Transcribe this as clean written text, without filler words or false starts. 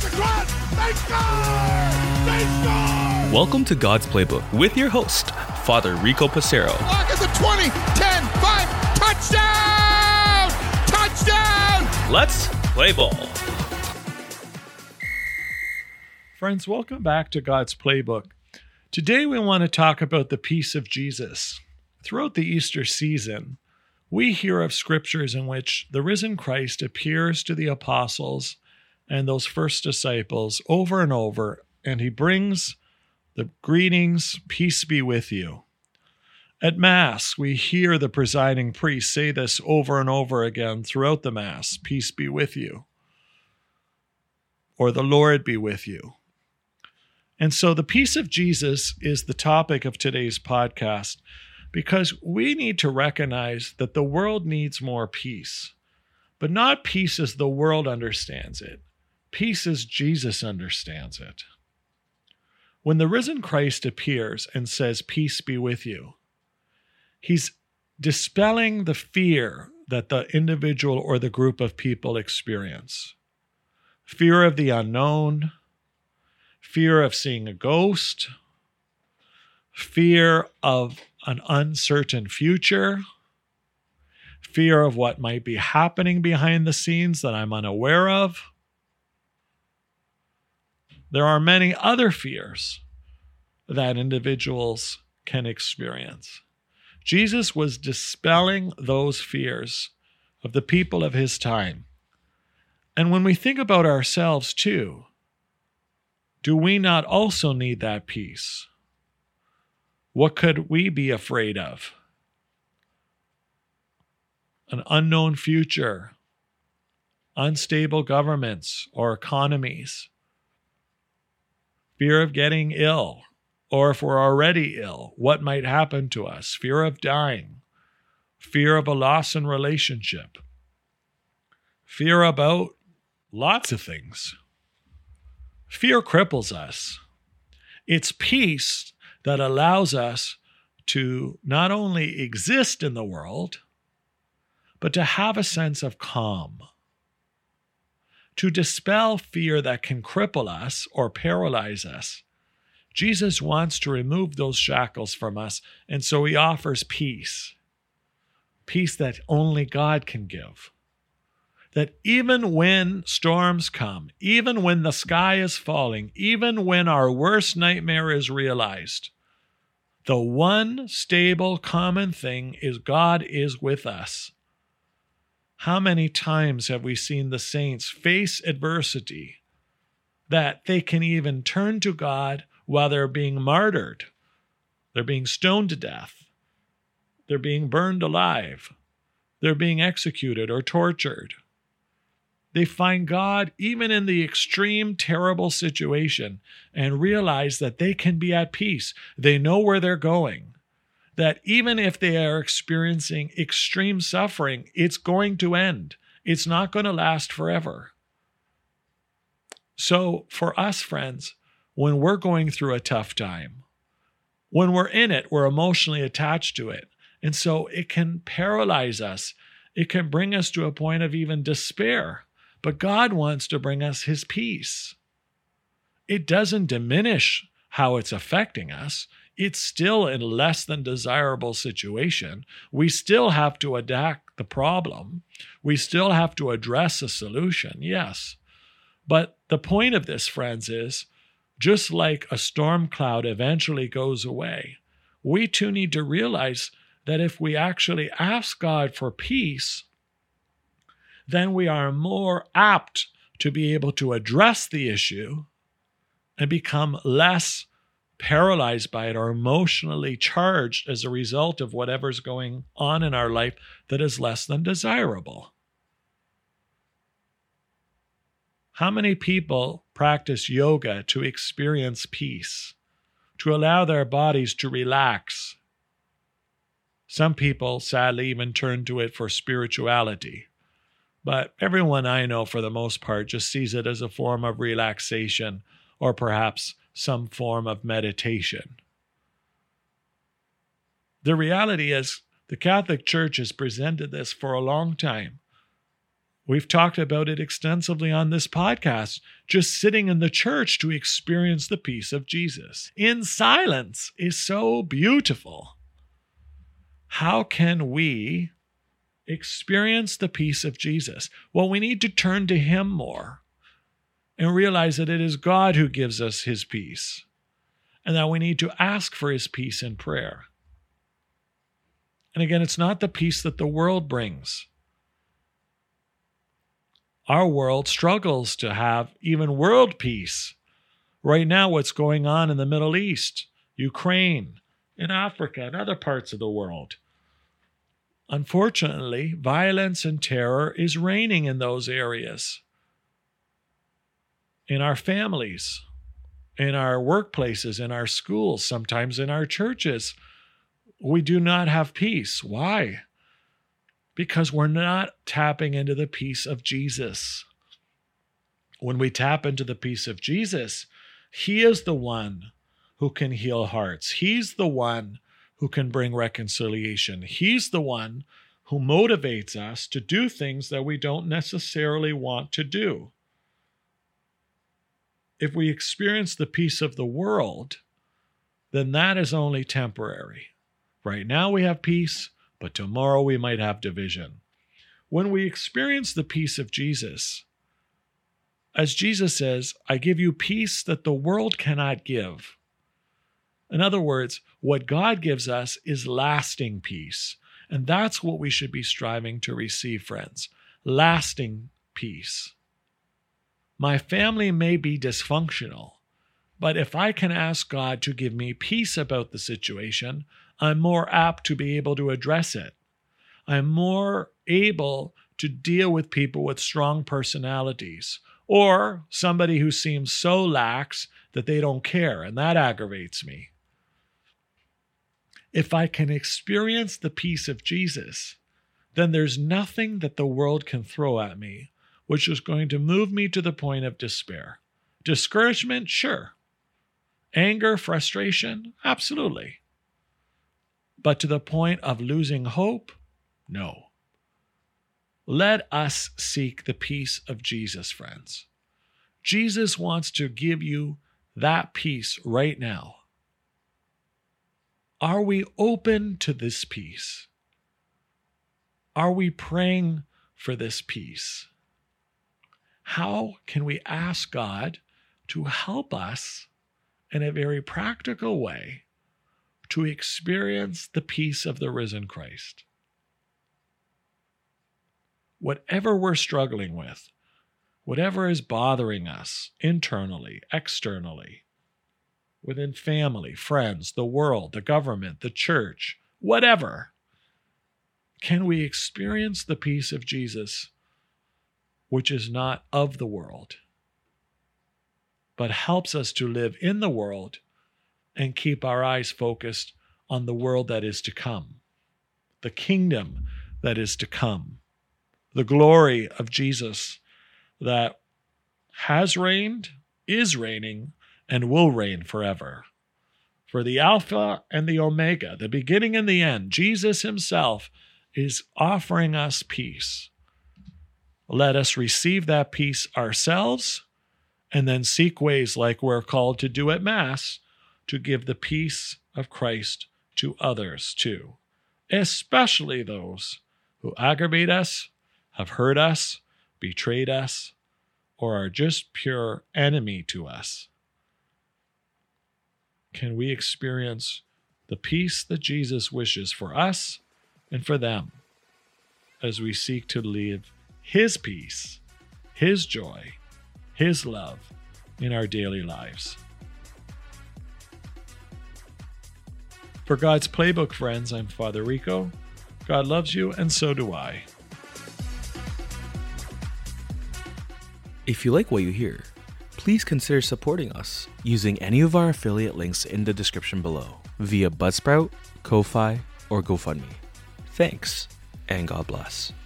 It's a cross! They score! They score! Welcome to God's Playbook with your host, Father Rico Passero. Lock is a 20, 10, 5, touchdown! Touchdown! Let's play ball. Friends, welcome back to God's Playbook. Today we want to talk about the peace of Jesus. Throughout the Easter season, we hear of scriptures in which the risen Christ appears to the apostles and those first disciples over and over, and he brings the greetings, peace be with you. At Mass, we hear the presiding priest say this over and over again throughout the Mass, peace be with you, or the Lord be with you. And so the peace of Jesus is the topic of today's podcast because we need to recognize that the world needs more peace, but not peace as the world understands it. Peace as Jesus understands it. When the risen Christ appears and says, peace be with you, he's dispelling the fear that the individual or the group of people experience. Fear of the unknown, fear of seeing a ghost, fear of an uncertain future, fear of what might be happening behind the scenes that I'm unaware of. There are many other fears that individuals can experience. Jesus was dispelling those fears of the people of his time. And when we think about ourselves too, do we not also need that peace? What could we be afraid of? An unknown future, unstable governments or economies, fear of getting ill, or if we're already ill, what might happen to us, fear of dying, fear of a loss in relationship, fear about lots of things. Fear cripples us. It's peace that allows us to not only exist in the world, but to have a sense of calm. To dispel fear that can cripple us or paralyze us, Jesus wants to remove those shackles from us, and so he offers peace. Peace that only God can give. That even when storms come, even when the sky is falling, even when our worst nightmare is realized, the one stable common thing is God is with us. How many times have we seen the saints face adversity that they can even turn to God while they're being martyred? They're being stoned to death. They're being burned alive. They're being executed or tortured. They find God even in the extreme, terrible situation and realize that they can be at peace. They know where they're going. That even if they are experiencing extreme suffering, it's going to end. It's not going to last forever. So for us, friends, when we're going through a tough time, when we're in it, we're emotionally attached to it. And so it can paralyze us. It can bring us to a point of even despair. But God wants to bring us his peace. It doesn't diminish how it's affecting us. It's still a less than desirable situation. We still have to adapt the problem. We still have to address a solution, yes. But the point of this, friends, is just like a storm cloud eventually goes away, we too need to realize that if we actually ask God for peace, then we are more apt to be able to address the issue and become less paralyzed by it or emotionally charged as a result of whatever's going on in our life that is less than desirable. How many people practice yoga to experience peace, to allow their bodies to relax? Some people, sadly, even turn to it for spirituality. But everyone I know, for the most part, just sees it as a form of relaxation or perhaps some form of meditation. The reality is, the Catholic Church has presented this for a long time We've talked about it extensively on this podcast. Just sitting in the church to experience the peace of Jesus in silence is so beautiful. How can we experience the peace of Jesus? Well, we need to turn to him more and realize that it is God who gives us his peace, and that we need to ask for his peace in prayer. And again, it's not the peace that the world brings. Our world struggles to have even world peace. Right now, what's going on in the Middle East, Ukraine, in Africa, and other parts of the world. Unfortunately, violence and terror is reigning in those areas. In our families, in our workplaces, in our schools, sometimes in our churches, we do not have peace. Why? Because we're not tapping into the peace of Jesus. When we tap into the peace of Jesus, he is the one who can heal hearts. He's the one who can bring reconciliation. He's the one who motivates us to do things that we don't necessarily want to do. If we experience the peace of the world, then that is only temporary. Right now we have peace, but tomorrow we might have division. When we experience the peace of Jesus, as Jesus says, I give you peace that the world cannot give. In other words, what God gives us is lasting peace. And that's what we should be striving to receive, friends. Lasting peace. My family may be dysfunctional, but if I can ask God to give me peace about the situation, I'm more apt to be able to address it. I'm more able to deal with people with strong personalities, or somebody who seems so lax that they don't care, and that aggravates me. If I can experience the peace of Jesus, then there's nothing that the world can throw at me which is going to move me to the point of despair. Discouragement, sure. Anger, frustration, absolutely. But to the point of losing hope, no. Let us seek the peace of Jesus, friends. Jesus wants to give you that peace right now. Are we open to this peace? Are we praying for this peace? How can we ask God to help us in a very practical way to experience the peace of the risen Christ? Whatever we're struggling with, whatever is bothering us internally, externally, within family, friends, the world, the government, the church, whatever, can we experience the peace of Jesus, which is not of the world, but helps us to live in the world and keep our eyes focused on the world that is to come, the kingdom that is to come, the glory of Jesus that has reigned, is reigning, and will reign forever. For the Alpha and the Omega, the beginning and the end, Jesus himself is offering us peace. Let us receive that peace ourselves and then seek ways like we're called to do at Mass to give the peace of Christ to others too, especially those who aggravate us, have hurt us, betrayed us, or are just pure enemy to us. Can we experience the peace that Jesus wishes for us and for them as we seek to live his peace, his joy, his love in our daily lives? For God's Playbook, friends, I'm Father Rico. God loves you, and so do I. If you like what you hear, please consider supporting us using any of our affiliate links in the description below via Buzzsprout, Ko-Fi, or GoFundMe. Thanks, and God bless.